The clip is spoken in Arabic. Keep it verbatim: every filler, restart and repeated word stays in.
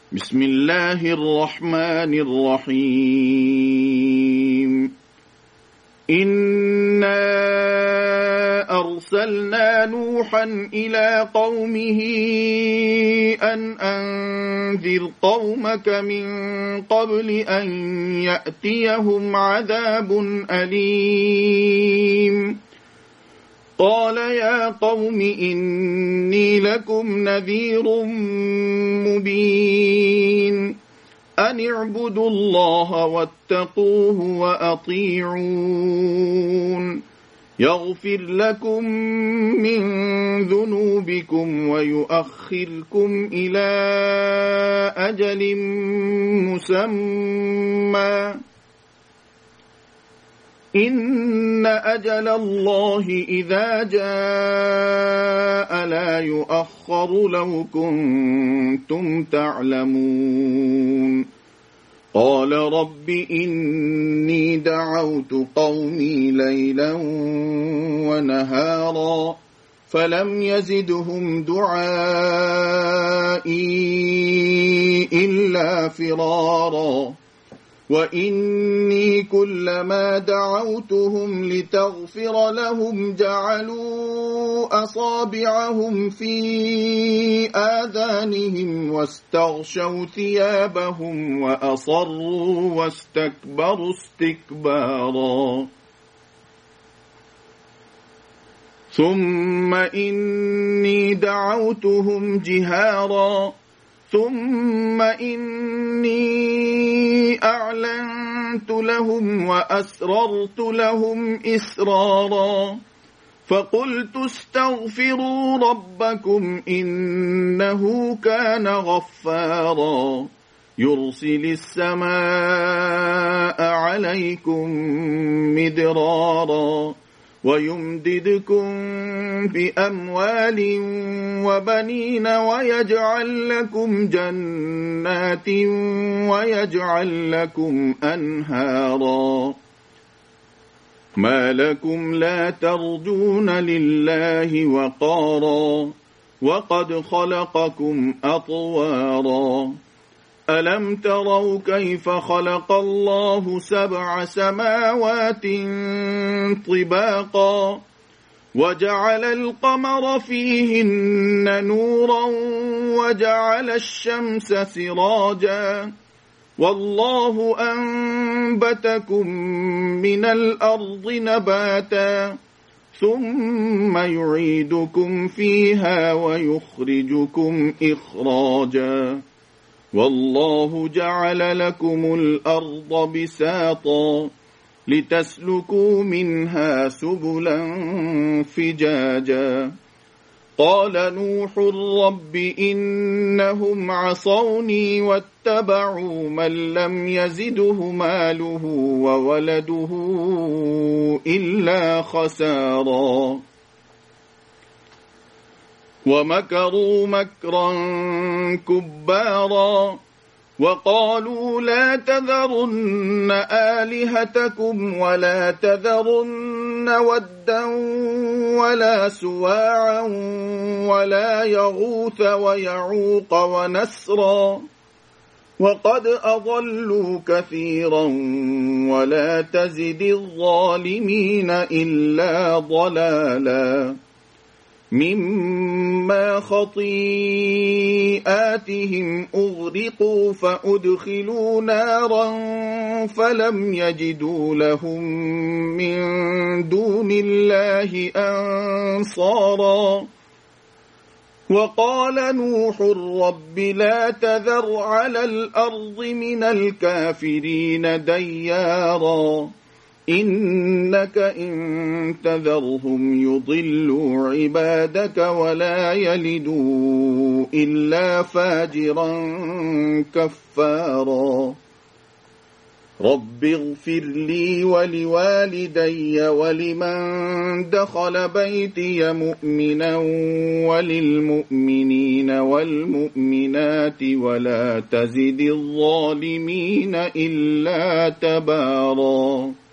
بسم الله الرحمن الرحيم إنا أرسلنا نوحا إلى قومه أن أنذر قومك من قبل أن يأتيهم عذاب أليم قال يا قوم إني لكم نذير مبين أن اعبدوا الله واتقوه وأطيعون يغفر لكم من ذنوبكم ويؤخركم إلى أجل مسمى إن أجل الله إذا جاء لا يؤخر لو كنتم تعلمون قال رب إني دعوت قومي ليلا ونهارا فلم يزدهم دعائي إلا فرارا وإني كلما دعوتهم لتغفر لهم جعلوا أصابعهم في آذانهم واستغشوا ثيابهم وأصروا واستكبروا استكبارا ثم إني دعوتهم جهارا ثم إني أعلنت لهم وأسررت لهم إسرارا فقلت استغفروا ربكم إنه كان غفارا يرسل السماء عليكم مدرارا ويمددكم بأموال وبنين ويجعل لكم جنات ويجعل لكم أنهارا ما لكم لا ترجون لله وقارا وقد خلقكم أطوارا ألم تروا كيف خلق الله سبع سماوات طباقا وجعل القمر فيهن نورا وجعل الشمس سراجا والله أنبتكم من الأرض نباتا ثم يعيدكم فيها ويخرجكم إخراجا والله جعل لكم الأرض بساطا لتسلكوا منها سبلا فجاجا قال نوح رب إنهم عصوني واتبعوا من لم يزده ماله وولده إلا خسارا ومكروا مكرا كبارا وقالوا لا تذرن آلهتكم ولا تذرن ودا ولا سواعا ولا يغوث ويعوق ونسرا وقد أضلوا كثيرا ولا تزد الظالمين إلا ضلالا مما خطيئاتهم أغرقوا فأدخلوا نارا فلم يجدوا لهم من دون الله أنصارا وقال نوح رب لا تذر على الأرض من الكافرين ديارا إنك إن تذرهم يضلوا عبادك ولا يلدوا إلا فاجرا كفارا رب اغفر لي ولوالدي ولمن دخل بيتي مؤمنا وللمؤمنين والمؤمنات ولا تزد الظالمين إلا تبارا.